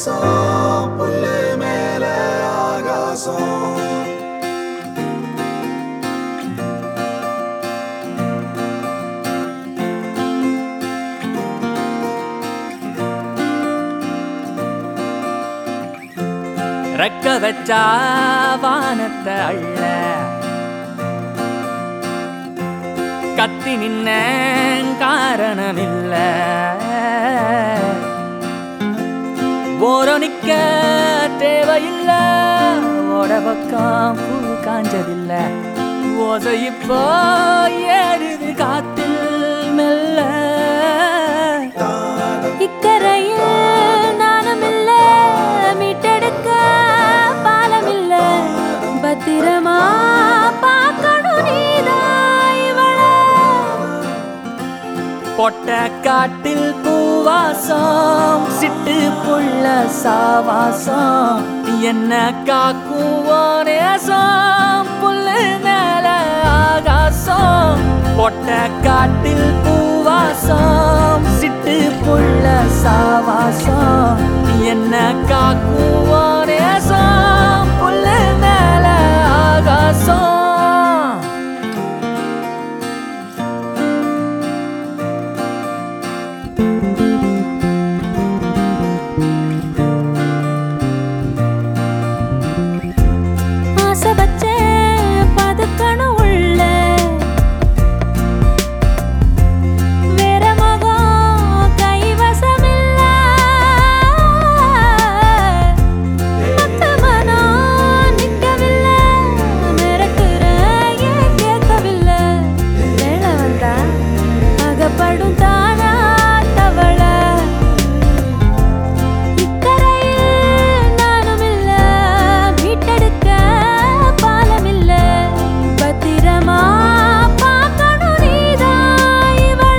நேசம் புல்லு மேல ஆகாசம் ரெக்க வச்சா வானத்தை அள்ள கத்தி நின்ன காரணமில்ல ஓரோ நிக்க தேவையில்ல ஓட பக்கம் பூ காஞ்சதில்ல ஓசை இப்போ ஏறுது காத்தில் மெல்ல இக்கரையில் நானும் இல்ல மீட்டெடுக்க பாலம் இல்ல பத்திரமா பார்க்கணும் நீதான் இவள பொட்ட காட்டில் பூவாசம் சிட்டு புள்ள சாவாசம் என்ன காக்கும் நேசம் புல்லு மேல ஆகாசம் பொட்ட காட்டில் பூவாசம் சிட்டு புள்ள சாவாசம் என்ன காக்கும் நேசம் புல்லு மேல ஆகாசம் ஆசைப்பச்சே பதுக்கணும் உள்ள வேற மகம் கைவசமில்ல மத்த மனம் நிற்கவில்லை மிரட்டுற ஏன் கேட்கவில்லை வேலை வந்தா அகப்படும் தானா தவள இக்கரையில் நானும் இல்ல மீட்டெடுக்க பாலம் இல்ல பத்திரமா பார்க்கணும் நீதான் இவள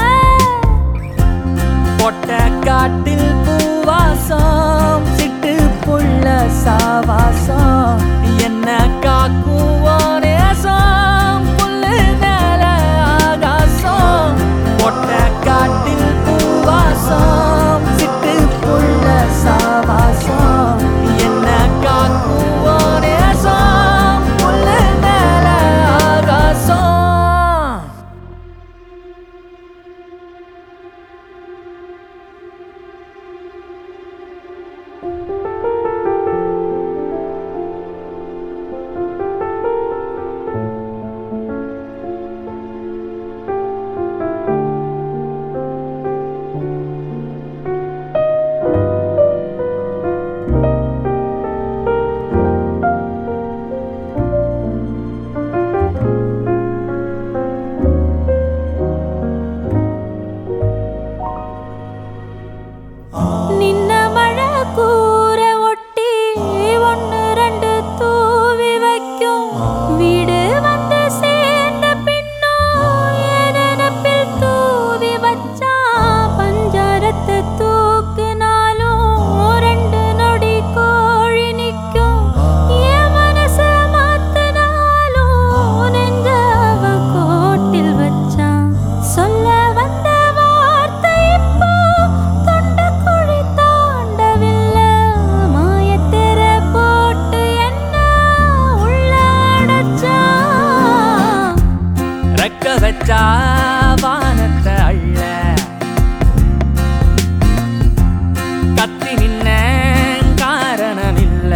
பொட்ட காட்டில் பூவாசம் சிட்டு புள்ள சாவாசம் என்ன காக்கும் நேசம் புல்லு மேல ஆகாசம் பொட்ட காட்டில் பூவாசம் சிட்டு புள்ள சாவாசம் என்ன காக்கும் நேசம் புல்லு மேல ஆகாசம் நின்ன மழை கூற ஒட்டி ஒன்னு ரெண்டு தூவி வைக்கும் வீடு வந்து சேர்ந்த பின்னும் எதனப்பில் தூவி வச்சா பஞ்சாரத்தை தூக்குனாலும் ரெண்டு நொடி கோழி நிற்கும் என் மனச மாத்தினாலும் நெஞ்ச அவன் கோட்டில் வச்சான் சொல்ல வந்த வார்த்தை இப்போ தொண்டக்குழி தாண்டவில்லை மாயத்திர போட்டு என்ன உள்ள அடைச்சான் ரெக்க வச்சா வானத்தை அள்ள கத்தி நின்ன காரணமில்ல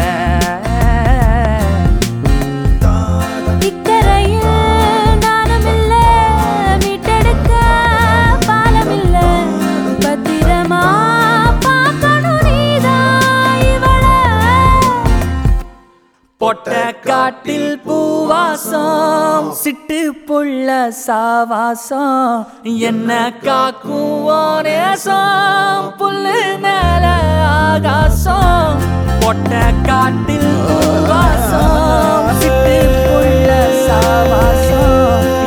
இக்கரையில் நானும் இல்ல மீட்டெடுக்க பாலம் இல்ல பத்திரமா பார்க்கணும் நீதான் இவள பொட்ட காட்டில் பூவாசம் சிட்டு புள்ள சாவாசம் என்ன காக்கும் நேசம் புல்லு மேல ஆகாசம் பொட்ட காட்டில் பூவாசம் சிட்டு புள்ள சாவாசம்